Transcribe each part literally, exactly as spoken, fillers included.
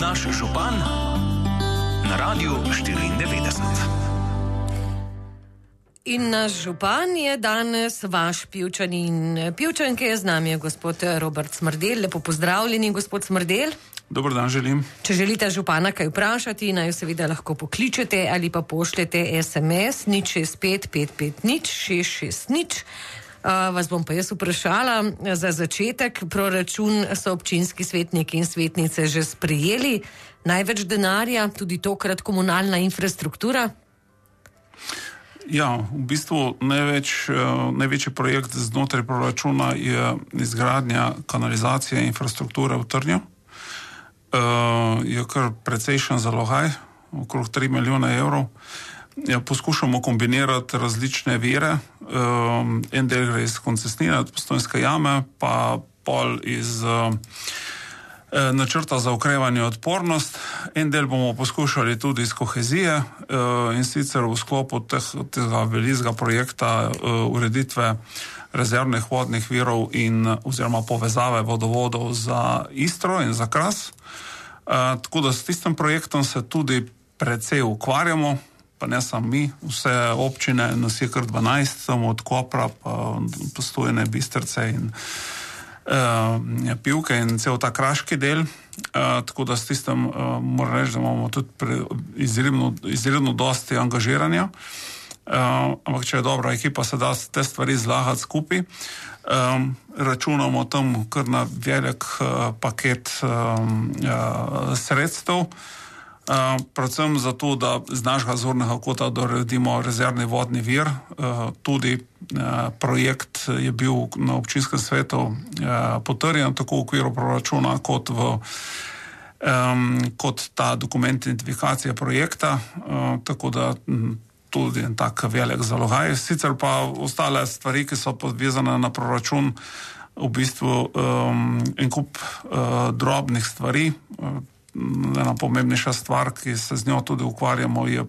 Naš župan na Radiu štiriindevetdeset. In naš župan je danes vaš Pivčan in Pivčanke. Z nami je gospod Robert Smrdelj. Lepo pozdravljeni, gospod Smrdelj. Dober dan želim. Če želite župana kaj vprašati, naj jo seveda lahko pokličete ali pa pošljete es em es nič šest pet pet pet nič šest šest nič. Uh, vas bom pa jaz vprašala za začetek. Proračun so občinski svetniki in svetnice že sprejeli. Največ denarja, tudi tokrat komunalna infrastruktura. Ja, v bistvu največ, največji projekt znotraj proračuna je izgradnja kanalizacije in infrastrukture v Trnju. Uh, je kar precejšen zalogaj, okrog tri milijone evrov. Ja, poskušamo kombinirati različne vire. Um, en del gre iz koncesnine, od Postojnske jame, pa pol iz uh, načrta za okrevanje in odpornost. En del bomo poskušali tudi iz kohezije uh, in sicer v sklopu teh, tega velikega projekta uh, ureditve rezervnih vodnih virov in oziroma povezave vodovodov za Istro in za Kras. Uh, tako da s tistim projektom se tudi precej ukvarjamo, pa ne samo mi, vse občine, nas je kar dvanajst, samo od Kopra, pa Postojne, Bistrice in uh, Pivke in cel ta kraški del. Uh, tako da s tistem uh, moram reči, da imamo tudi pre, izredno, izredno dosti angažiranja. Uh, ampak če je dobra ekipa, se da te stvari zlagati skupaj. Um, računamo tam kar na velik uh, paket um, uh, sredstev. Uh, predvsem zato, da z našega zornega kota doredimo rezervni vodni vir. Uh, tudi uh, projekt je bil na občinskem svetu uh, potrjen tako v okviru proračuna kot v um, kot ta dokument identifikacije projekta, uh, tako da m, tudi en tak velik zalogaj. Sicer pa ostale stvari, ki so podvezane na proračun, v bistvu um, en kup uh, drobnih stvari. Uh, Ena pomembnejša stvar, ki se z njo tudi ukvarjamo, je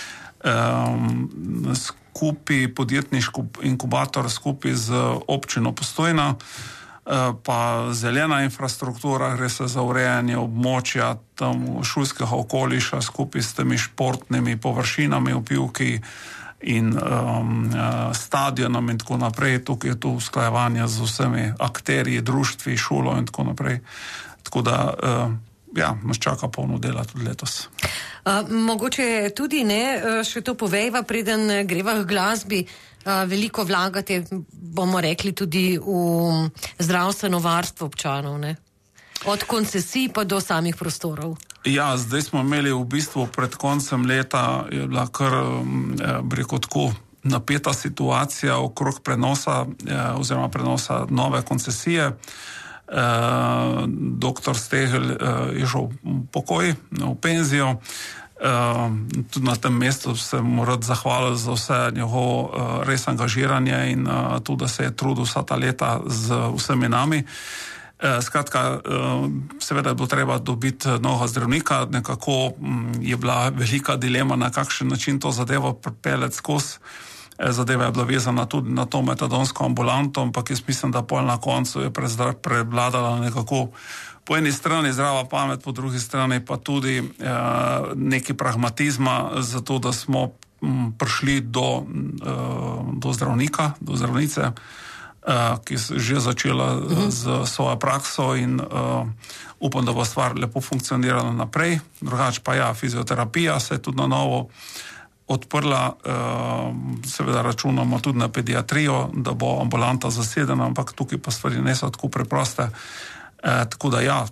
um, skupaj podjetniški inkubator skupaj z občino Postojna, uh, pa zelena infrastruktura, gre se za urejanje območja tam šolskega okoliša skupaj s temi športnimi površinami v Pivki in um, uh, stadionom in tako naprej. Tukaj je to usklajevanje z vsemi akterji, društvi, šolo in tako naprej. Tako da uh, ja, nas čaka polno dela tudi letos. Uh, mogoče tudi ne, še to povejva, preden greva k glasbi. Uh, veliko vlagate, bomo rekli, tudi v zdravstveno varstvo občanov, ne? Od koncesij pa do samih prostorov. Ja, zdaj smo imeli v bistvu pred koncem leta, je bila kar, bi rekel tako, napeta situacija okrog prenosa oziroma prenosa nove koncesije. Uh, doktor Stegelj uh, je šel v pokoj, v penzijo. Uh, tudi na tem mestu se mu rad zahvalil za vse njegovo uh, res angažiranje in uh, tudi, da se je trudil vsa ta leta z vsemi nami. Uh, skratka, uh, seveda je bilo treba dobiti novega zdravnika, nekako um, je bila velika dilema, na kakšen način to zadevo pripeljati skozi. Zadeva je bila vezana tudi na to metadonsko ambulanto, ampak jaz mislim, da pol na koncu je prevladala nekako po eni strani zdrava pamet, po drugi strani pa tudi eh, neki pragmatizma, zato da smo m, prišli do, eh, do zdravnika, do zdravnice, eh, ki je že začela uh-huh. z svojo prakso in eh, upam, da bo stvar lepo funkcionirala naprej. Drugač pa ja, fizioterapija se je tudi na novo odprla, seveda računamo tudi na pediatrijo, da bo ambulanta zasedena, ampak tukaj pa stvari ne so tako preproste. Tako da ja,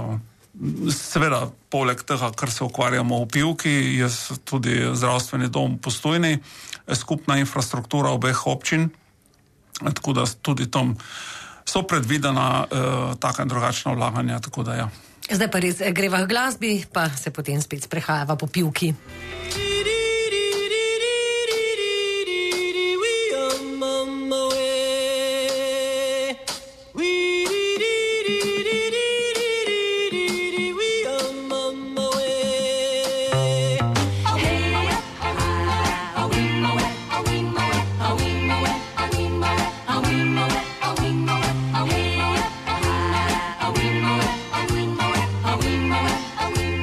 seveda poleg tega, kar se ukvarjamo v Pivki, je tudi zdravstveni dom v Postojni, skupna infrastruktura obeh občin, tako da tudi tam so predvidena taka in drugačna vlaganja, tako da ja. Zdaj pa res greva k glasbi, pa se potem spet sprehajava po Pivki. Hey,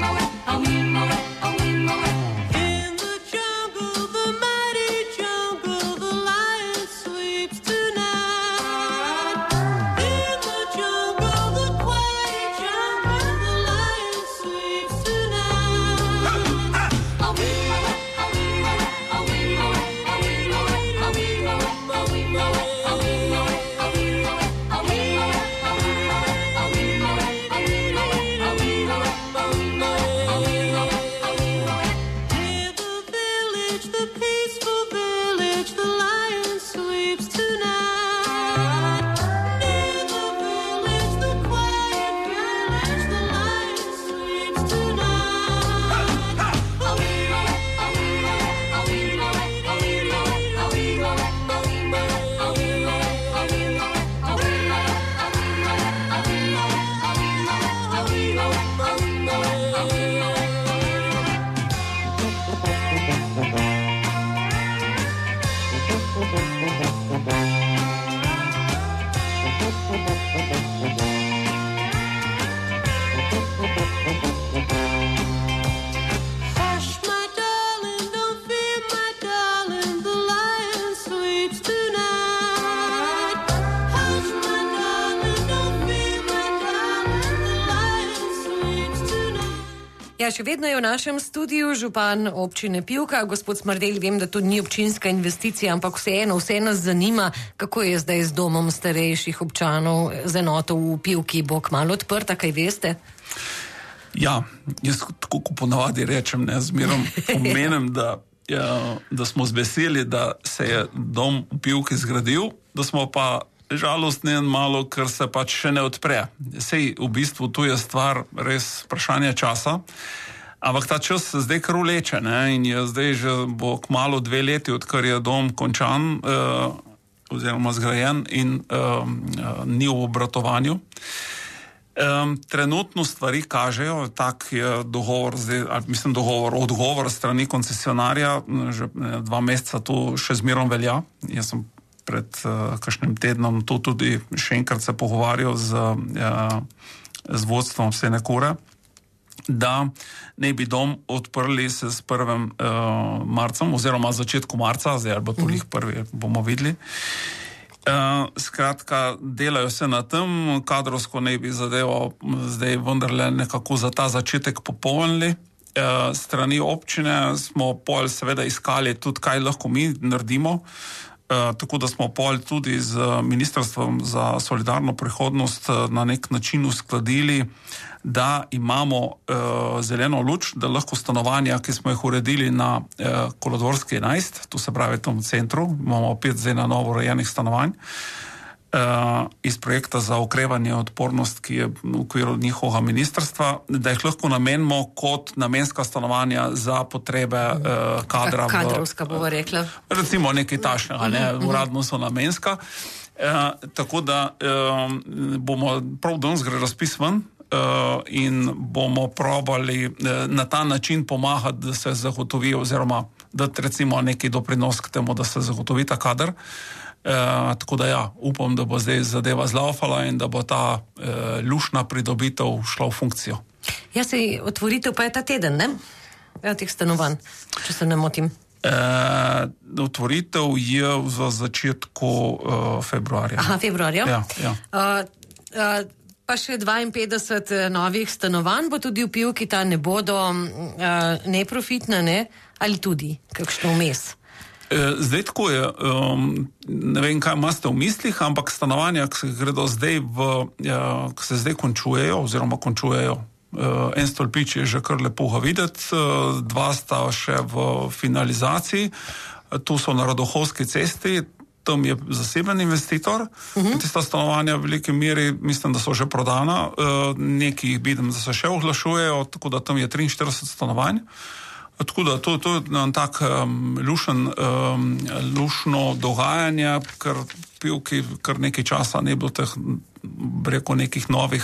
Ja, še vedno je v našem studiu župan občine Pivka, gospod Smrdelj. Vem, da to ni občinska investicija, ampak vseeno, vse nas zanima, kako je zdaj z domom starejših občanov, z enoto v Pivki, bo kmalu odprta, kaj veste? Ja, jaz tako ko ponavadi rečem, ne, zmerom pomenem, da, ja, da smo z veseli, da se je dom v Pivki zgradil, da smo pa žalostni malo, ker se pač še ne odpre. Sej v bistvu tu je stvar res vprašanje časa, ampak ta čas se zdaj kar vleče, ne, in je zdaj že bo kmalu dve leti, odkar je dom končan uh, oziroma zgrajen in uh, uh, ni v obratovanju. Um, trenutno stvari kažejo, tak je dogovor, zdaj, ali mislim dogovor, odgovor strani koncesionarja, že dva meseca tu še zmerom velja. Jaz sem pred uh, kakšnim tednom to tudi še enkrat se pogovarjal z, uh, z vodstvom Senekure, da ne bi dom odprli se s prvim uh, marcem, oziroma začetku marca, zdaj ali bo to jih prvi, bomo videli. Uh, skratka, delajo se na tem, kadrovsko ne bi zadevo zdaj vendarle nekako za ta začetek popolnili. Uh, strani občine smo pol seveda iskali tudi, kaj lahko mi naredimo. Uh, tako da smo pol tudi z Ministrstvom za solidarno prihodnost uh, na nek način uskladili, da imamo uh, zeleno luč, da lahko stanovanja, ki smo jih uredili na uh, Kolodvorski enajst, tu se pravi v tem centru, imamo pet zdaj na novo urejenih stanovanj, uh, iz projekta za okrevanje odpornost, ki je v okviru njihovega ministrstva, da jih lahko namenimo kot namenska stanovanja za potrebe uh, kadra. Kadrovska bova rekla. Recimo nekaj tašnega, ne, uradno so namenska. Uh, tako da uh, bomo prav danes gre razpis ven uh, in bomo probali uh, na ta način pomagati, da se zagotovi oziroma dati recimo neki doprinos k temu, da se zagotovi ta kader. Uh, tako da ja, upam, da bo zdaj zadeva zlaufala in da bo ta uh, lušna pridobitev šla v funkcijo. Ja, se otvoritev pa je ta teden, ne? Ja, teh stanovanj, če se ne motim. Uh, otvoritev je v začetku uh, februarja. Aha, februarja. Ja, ja. Uh, uh, pa še dvainpetdeset novih stanovanj bo tudi v Pivki, ta ne bodo uh, neprofitna, ne? Ali tudi kakšno vmes? Zdaj tako je, um, ne vem, kaj imate v mislih, ampak stanovanja, ki se gredo zdaj v, ja, ki se zdaj končujejo, oziroma končujejo, uh, en stolpič je že kar lepo ga videti, uh, dva sta še v finalizaciji, uh, tu so na Radohovski cesti, tam je zaseben investitor, uh-huh. in tista stanovanja v veliki meri, mislim, da so že prodana, uh, neki jih vidim, da se še oglašujejo, tako da tam je triinštirideset stanovanj. Tako da to, to je tak um, lušen, um, lušno dogajanje, ker Pivki kar nekaj časa ne bilo teh, rekel, nekih novih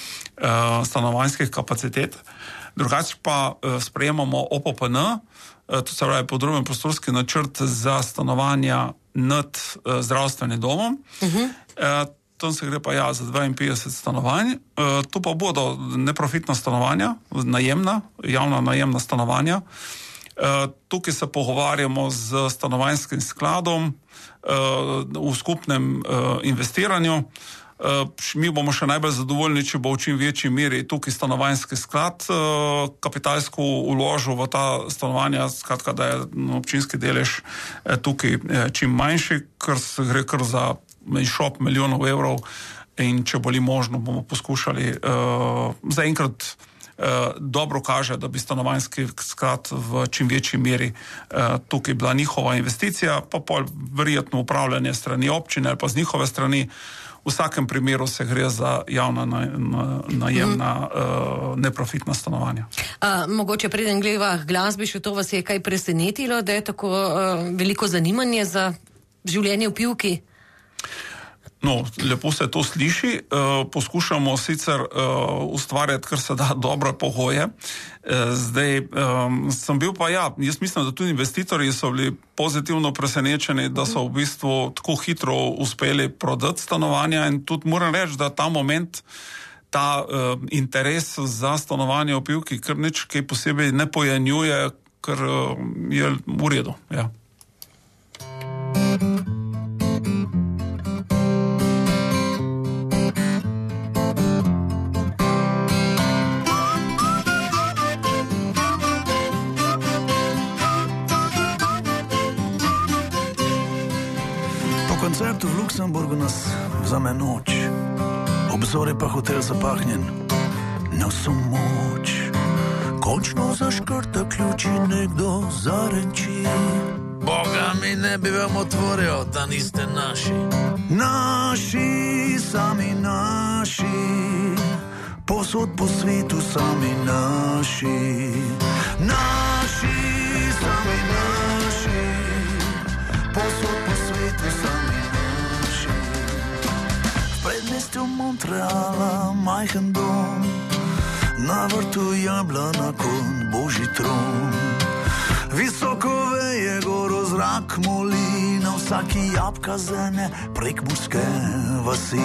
uh, stanovanjskih kapacitet. Drugače pa uh, sprejemamo O P P N, uh, to se pravi podroben prostorski načrt za stanovanja nad uh, zdravstvenim domom. Uh-huh. Uh, tam se gre pa ja za dvainpetdeset stanovanj. Uh, to pa bodo neprofitna stanovanja, najemna, javna najemna stanovanja. Uh, tukaj se pogovarjamo z stanovanjskim skladom uh, v skupnem uh, investiranju. Uh, mi bomo še najbolj zadovoljni, če bo v čim večji meri tukaj stanovanjski sklad uh, kapitalsko uložil v ta stanovanja, skratka, da je občinski delež uh, tukaj uh, čim manjši, ker se gre kar za šop milijonov evrov in če boli možno, bomo poskušali uh, zaenkrat uh, dobro kaže, da bi stanovanjski sklad v čim večji meri uh, tukaj bila njihova investicija, pa pol verjetno upravljanje strani občine ali pa z njihove strani. V vsakem primeru se gre za javna najemna mm. uh, neprofitna stanovanja. A, mogoče preden gleda glasbi, še to vas je kaj presenetilo, da je tako uh, veliko zanimanje za življenje v Pivki? No, lepo se to sliši. Uh, poskušamo sicer uh, ustvarjati kar se da dobre pogoje. Uh, zdaj um, sem bil pa ja, jaz mislim, da tudi investitorji so bili pozitivno presenečeni, da so v bistvu tako hitro uspeli prodati stanovanja in tudi moram reči, da ta moment, ta uh, interes za stanovanje v Pivki kar nič kaj posebej ne pojenjuje, ker uh, je v redu, ja. Koncertu v Luksemburgu nas vzame noč, obzor je pa hotel zapahnjen na vso moč. Končno zaškrta ključ in nekdo zarenči: Boga mi ne bi vam otvoril, da niste naši. Naši, sami naši, posod po svetu sami naši. Naši, sami naši, posod po svetu sami. V predmestju Montreala majhen dom, na vrtu jablana kon božji tron. Visoko veje goro zrak moli, na vsaki jabka zene prek muske vasi.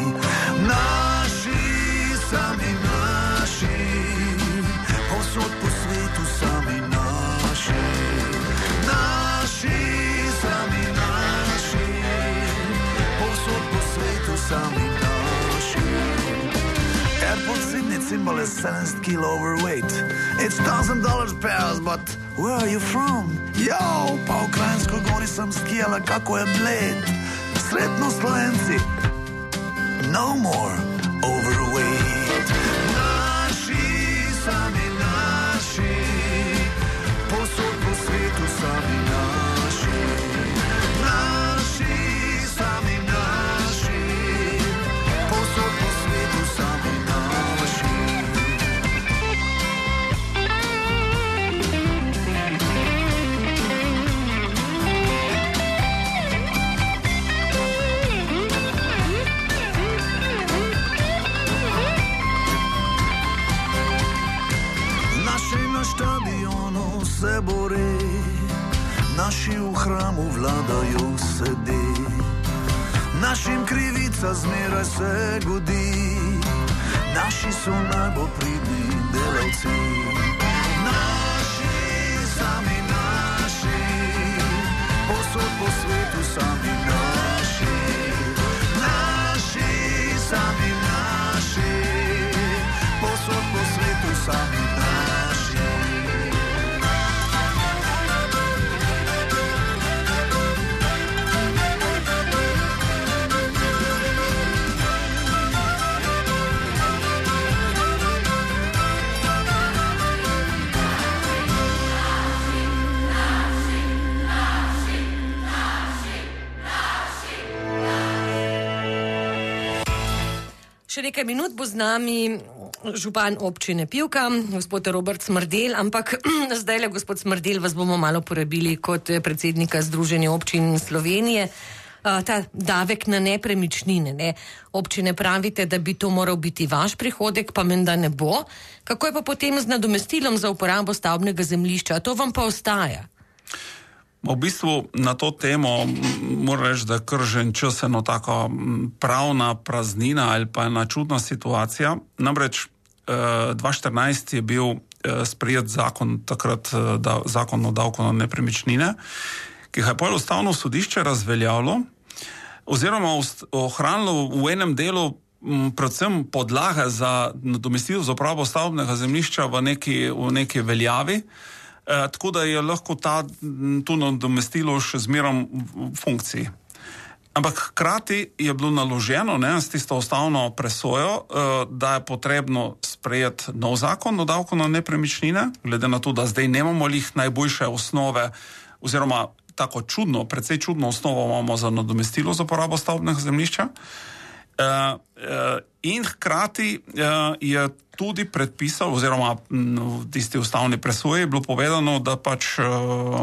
Naši, sami naši, posod po svetu sami naši. Naši, sami naši, posod po svetu sami naši. Airport Sydney symbol is seven kilo overweight. It's thousand dollars pairs, but where are you from? Yo, pa ukrajinsko gori sem skijala, kako je bled. Sretno Slovenci, no more overweight. Naši, sami naši, posod po svetu sami naši. Naši, sami naši, posod po svetu sami naši. Naši na štadionu se bore, naši v hramu vladajo sede. Našim krivica zmeraj se godi, naši so najbolj pridni delavci. Naši, sami naši, posod po svetu sami naši. Naši, sami naši, posod po svetu sami naši. Še nekaj minut bo z nami župan občine Pivka, gospod Robert Smrdelj, ampak zdaj le, gospod Smrdelj, vas bomo malo porabili kot predsednika Združenja občin Slovenije. Ta davek na nepremičnine, ne? Občine pravite, da bi to moral biti vaš prihodek, pa menda ne bo. Kako je pa potem z nadomestilom za uporabo stavbnega zemljišča? To vam pa ostaja? V bistvu na to temo moram reči, da je kržen čas eno tako pravna praznina ali pa ena čudna situacija. Namreč eh, dva štirinajst je bil eh, sprejet zakon, takrat eh, da, zakon o davku na nepremičnine, ki ga je potem ustavno sodišče razveljavilo oziroma ohranilo v enem delu m, predvsem podlage za nadomestilo za uporabo stavbnega zemljišča v neki, v neki veljavi. Eh, tako da je lahko ta, to nadomestilo še zmerom v funkciji. Ampak hkrati je bilo naloženo, ne, s tisto ustavno presojo, eh, da je potrebno sprejeti nov zakon o davku na nepremičnine, glede na to, da zdaj nemamo lih najboljše osnove, oziroma tako čudno, precej čudno osnovo imamo za nadomestilo za uporabo stavbnega zemljišča. Eh, eh, In hkrati uh, je tudi predpisal, oziroma v tisti ustavni presoji je bilo povedano, da pač uh,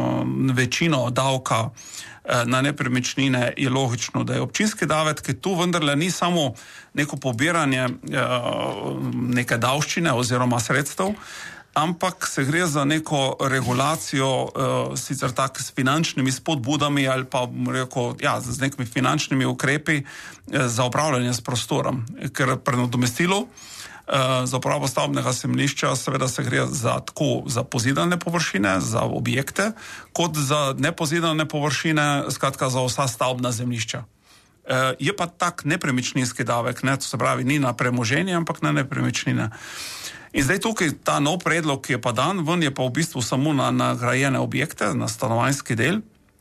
večino davka uh, na nepremičnine je logično, da je občinski davek, ki tu vendarle ni samo neko pobiranje uh, neke davščine oziroma sredstev, ampak se gre za neko regulacijo, uh, sicer tak s finančnimi spodbudami ali pa rekel, ja, z nekimi finančnimi ukrepi uh, za upravljanje s prostorom. Ker pri nadomestilu uh, za uporabo stavbnega zemljišča seveda se gre za tako za pozidane površine, za objekte, kot za nepozidane površine, skratka za vsa stavbna zemljišča. Uh, je pa tak nepremičninski davek, ne, to se pravi ni na premoženje, ampak na nepremičnine. In zdaj tukaj ta nov predlog, ki je pa dan ven, je pa v bistvu samo na nagrajene objekte, na stanovanjski del,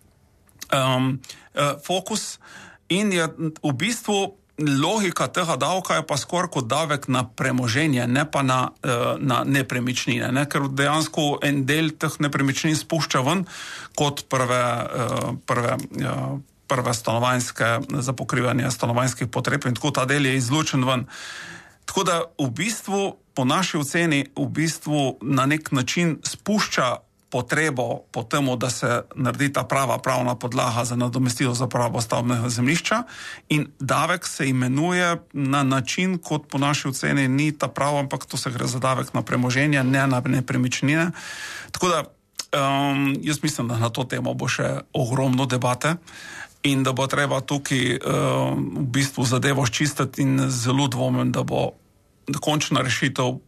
um, uh, fokus, in je v bistvu logika tega davka je pa skoraj kot davek na premoženje, ne pa na, uh, na nepremičnine, ne? Ker dejansko en del teh nepremičnin spušča ven kot prve, uh, prve uh, prve stanovanjske, za pokrivanje stanovanjskih potreb in tako ta del je izločen ven. Tako da v bistvu, po naši oceni, v bistvu na nek način spušča potrebo po temu, da se naredi ta prava pravna podlaga za nadomestilo za uporabo stavbnega zemljišča in davek se imenuje na način, kot po naši oceni ni ta prav, ampak to se gre za davek na premoženje, ne na nepremičnine. Tako da um, jaz mislim, da na to temo bo še ogromno debate in da bo treba tukaj uh, v bistvu zadevo ščistiti in zelo dvomim, da bo končna rešitev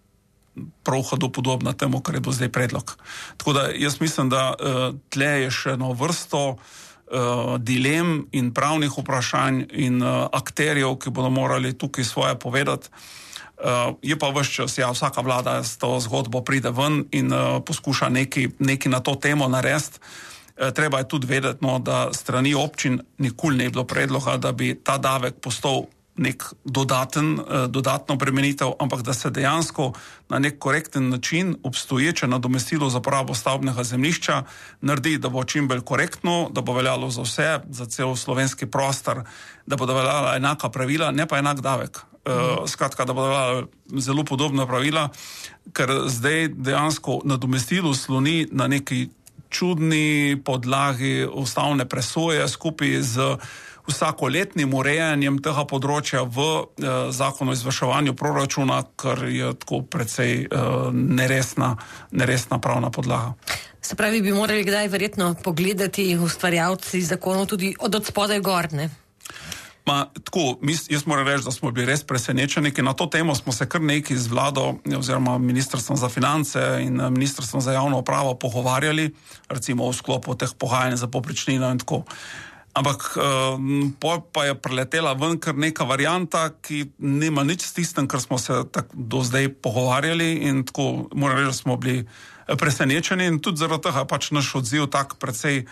prav podobna temu, kar je bil zdaj predlog. Tako da jaz mislim, da uh, tle je še eno vrsto uh, dilem in pravnih vprašanj in uh, akterjev, ki bodo morali tukaj svoje povedati. Uh, je pa vse čas, ja, vsaka vlada s to zgodbo pride ven in uh, poskuša neki, neki na to temo narediti. Treba je tudi vedeti, no, da strani občin nikoli ne je bilo predloga, da bi ta davek postal nek dodaten, dodatno bremenitev, ampak da se dejansko na nek korekten način obstoječe nadomestilo za uporabo stavbnega zemljišča naredi, da bo čim bolj korektno, da bo veljalo za vse, za cel slovenski prostor, da bodo veljala enaka pravila, ne pa enak davek. Uh, skratka, da bodo veljala zelo podobna pravila, ker zdaj dejansko nadomestilo sloni na neki čudni podlagi ustavne presoje skupaj z vsakoletnim urejanjem tega področja v eh, zakonu o izvrševanju proračuna, kar je tako precej eh, neresna, neresna pravna podlaga. Se pravi, bi morali kdaj verjetno pogledati ustvarjalci zakonov tudi od odspodaj gor, ne? Ma, tako, mis, jaz moram reči, da smo bili res presenečeni, ker na to temo smo se kar nekaj z vlado oziroma ministrstvom za finance in ministrstvom za javno upravo pogovarjali, recimo v sklopu teh pogajanj za povprečnino in tako. Ampak um, pol pa je preletela ven kar neka varianta, ki nima nič s tistem, kar smo se tak do zdaj pogovarjali in tako moram reči, da smo bili presenečeni in tudi zaradi tega pač naš odziv tak precej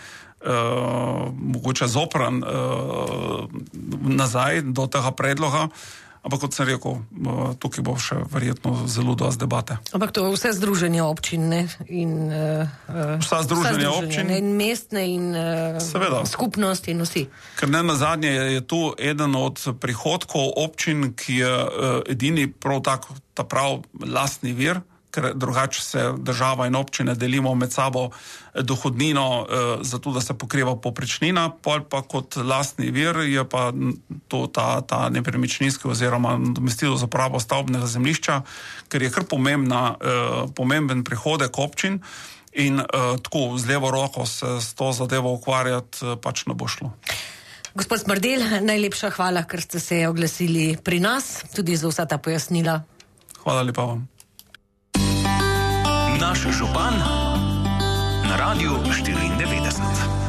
Uh, mogoče zopran uh, nazaj do tega predloga, ampak kot sem rekel, uh, tukaj bo še verjetno zelo dosti debate. Ampak to je vse združenje občin, ne? In, uh, vsa združenje občin. In mestne in uh, skupnosti in vsi. Ker ne nazadnje je, je tu eden od prihodkov občin, ki je uh, edini prav tak, ta prav lastni vir, ker drugače se država in občine delimo med sabo dohodnino eh, zato, da se pokriva povprečnina, pol pa kot lastni vir je pa to ta, ta nepremičninski oziroma nadomestilo za uporabo stavbnega zemljišča, ker je kar pomembna, eh, pomemben prihodek občin in eh, tako z levo roko se s to zadevo ukvarjati eh, pač ne bo šlo. Gospod Smrdelj, najlepša hvala, ker ste se oglasili pri nas, tudi za vsa ta pojasnila. Hvala lepa vam. Naš župan na Radiu štiriindevetdeset.